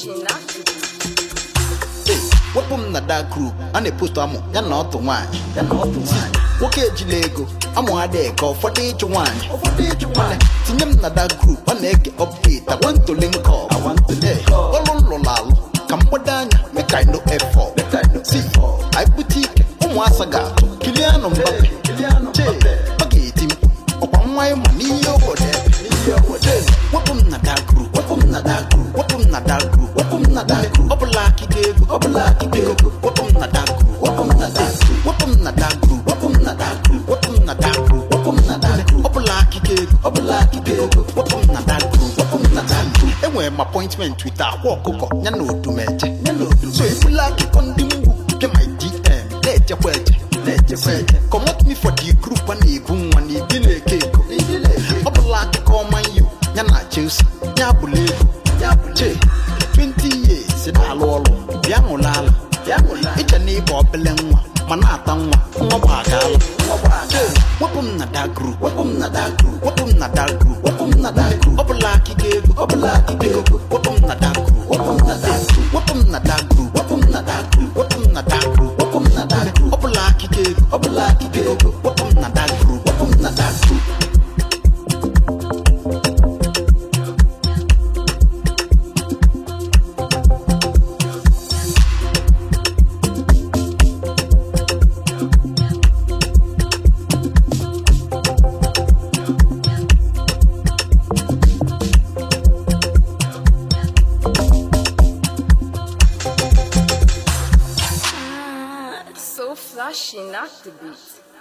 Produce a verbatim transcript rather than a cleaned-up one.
flashing active. Hey, wepum na that group and a post amo ya na otu nwanyị ya na otu nwanyị nwoke ejila ego amụ adị ka ụfọdụ ịjụ nwanyị ụfọdụ ịjụ nwanyị tinye m na that group a na-ege update I want to link up I want to link up ọlụ nlụrụ alụ ka mgbado anya make I no effort make I no see I put ike ụmụasa ga-atụ Kylian Mbappe che ọ ga-eti mkpu ọkwa nwa ịma n'ihe obodo wepum na that group wepum na that group wepum na that group wepum na that group ọbụla akịka ego ọbụla akịka ego wepum na that group wepum na that group wepum na that group wepum na that group wepum na that group wepum na that group ọbụla akịka ego ọbụla akịka ego wepum na that group wepum na that group enwere m appointment with akwa ọkụkọ ya na odumeje so ebula akụkọ ndị mgbu nke my D M na-echekwa eche na-echekwa eche comot me for the group a na-ebu nwa na ibi na-eke ego ọbụla akụkọ ọma yo ya na Chelsea ya bụla ego ya bụche twenty years na-alụ ọrụ bịa ṅụla ala ịcha na ịba obele nwa ma na-ata nwa nwa bụ agaala wepụ m na that group wepụ m na that group wepụ m na that group wepụ m na that group ọbụla akịka ego ọbụla akịka ego wepụ m na that group wepụ m na that group wepụ m na that group wepụ m na that group wepụ m na that group wepụ m na that group ọbụla akịka ego ọbụla akịka ego wepụ m na that group wepụ m na that group. So flashing, not the beat.